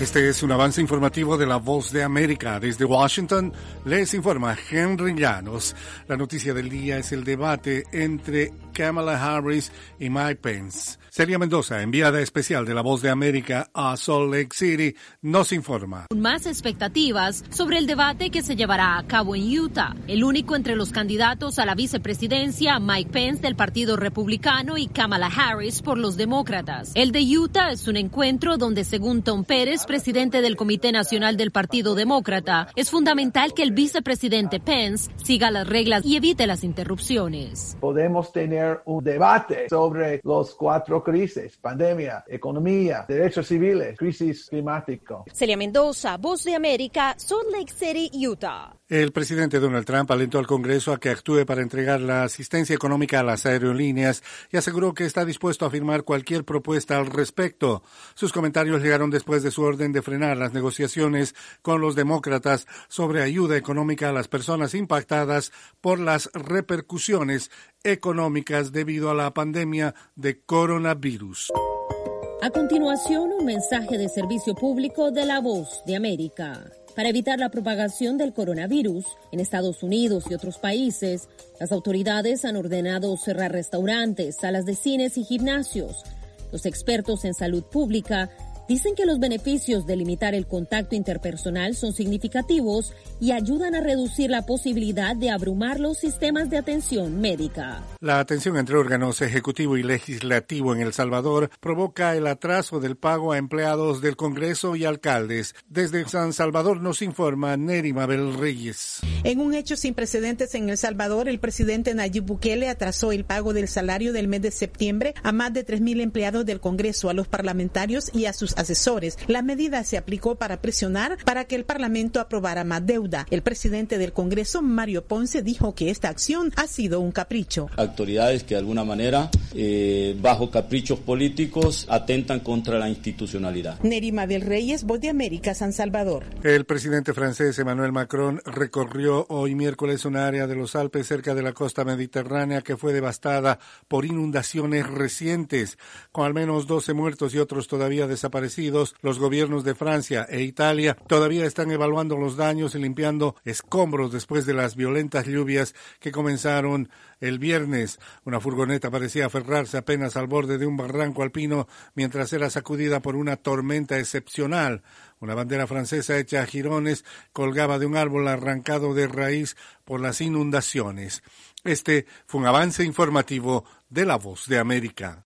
Este es un avance informativo de La Voz de América. Desde Washington les informa Henry Llanos. La noticia del día es el debate entre Kamala Harris y Mike Pence. Celia Mendoza, enviada especial de La Voz de América a Salt Lake City, nos informa. Más expectativas sobre el debate que se llevará a cabo en Utah. El único entre los candidatos a la vicepresidencia, Mike Pence del Partido Republicano y Kamala Harris por los demócratas. El de Utah es un encuentro donde, según Tom Pérez, presidente del Comité Nacional del Partido Demócrata, es fundamental que el vicepresidente Pence siga las reglas y evite las interrupciones. Podemos tener un debate sobre los 4 crisis: pandemia, economía, derechos civiles, crisis climática. Celia Mendoza, Voz de América, Salt Lake City, Utah. El presidente Donald Trump alentó al Congreso a que actúe para entregar la asistencia económica a las aerolíneas y aseguró que está dispuesto a firmar cualquier propuesta al respecto. Sus comentarios llegaron después de su orden de frenar las negociaciones con los demócratas sobre ayuda económica a las personas impactadas por las repercusiones económicas debido a la pandemia de coronavirus. A continuación, un mensaje de servicio público de La Voz de América. Para evitar la propagación del coronavirus en Estados Unidos y otros países, las autoridades han ordenado cerrar restaurantes, salas de cines y gimnasios. Los expertos en salud pública dicen que los beneficios de limitar el contacto interpersonal son significativos y ayudan a reducir la posibilidad de abrumar los sistemas de atención médica. La tensión entre órganos ejecutivo y legislativo en El Salvador provoca el atraso del pago a empleados del Congreso y alcaldes. Desde San Salvador nos informa Neri Mabel Reyes. En un hecho sin precedentes en El Salvador, el presidente Nayib Bukele atrasó el pago del salario del mes de septiembre a más de 3,000 empleados del Congreso, a los parlamentarios y a sus asesores. La medida se aplicó para presionar para que el Parlamento aprobara más deuda. El presidente del Congreso, Mario Ponce, dijo que esta acción ha sido un capricho. Autoridades que de alguna manera, bajo caprichos políticos, atentan contra la institucionalidad. Neri Mabel Reyes, Voz de América, San Salvador. El presidente francés Emmanuel Macron recorrió hoy miércoles un área de los Alpes cerca de la costa mediterránea que fue devastada por inundaciones recientes, con al menos 12 muertos y otros todavía desaparecidos. Los gobiernos de Francia e Italia todavía están evaluando los daños y limpiando escombros después de las violentas lluvias que comenzaron el viernes. Una furgoneta parecía aferrarse apenas al borde de un barranco alpino mientras era sacudida por una tormenta excepcional. Una bandera francesa hecha a jirones colgaba de un árbol arrancado de raíz por las inundaciones. Este fue un avance informativo de La Voz de América.